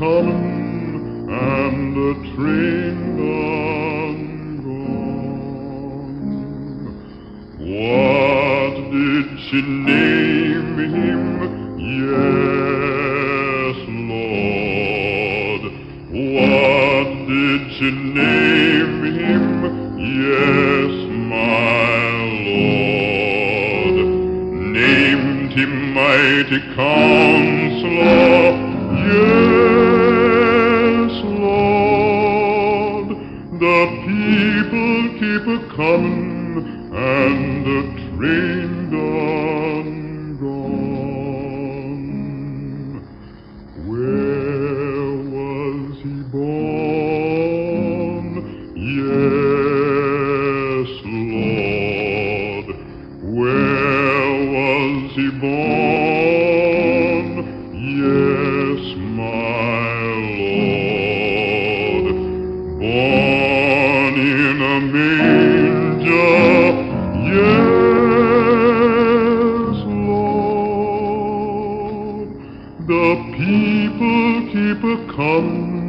a-comin', and the train done gone. What did she name him? Yes, Lord. What did she name him? Yes, my Lord. Named him Mighty Counselor. Yes, Lord. The people keep a-comin', and the train done gone. Where was he born? Yes, Lord. Where was he born? Yes, my Lord. Born in a manger. Yes, Lord. The people keep a-comin',